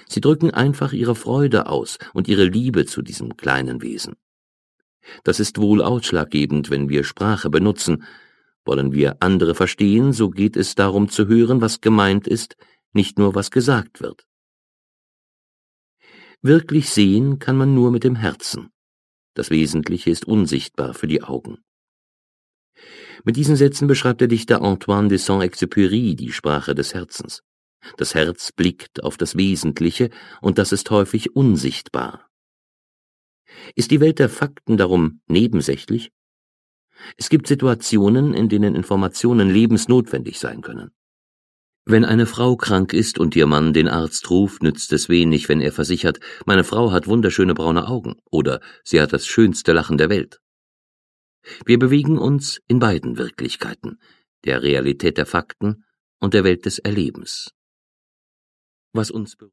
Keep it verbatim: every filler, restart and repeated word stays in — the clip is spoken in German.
Sie drücken einfach ihre Freude aus und ihre Liebe zu diesem kleinen Wesen. Das ist wohl ausschlaggebend, wenn wir Sprache benutzen. Wollen wir andere verstehen, so geht es darum zu hören, was gemeint ist, nicht nur was gesagt wird. Wirklich sehen kann man nur mit dem Herzen. Das Wesentliche ist unsichtbar für die Augen. Mit diesen Sätzen beschreibt der Dichter Antoine de Saint-Exupéry die Sprache des Herzens. Das Herz blickt auf das Wesentliche, und das ist häufig unsichtbar. Ist die Welt der Fakten darum nebensächlich? Es gibt Situationen, in denen Informationen lebensnotwendig sein können. Wenn eine Frau krank ist und ihr Mann den Arzt ruft, nützt es wenig, wenn er versichert, meine Frau hat wunderschöne braune Augen oder sie hat das schönste Lachen der Welt. Wir bewegen uns in beiden Wirklichkeiten, der Realität der Fakten und der Welt des Erlebens. Was uns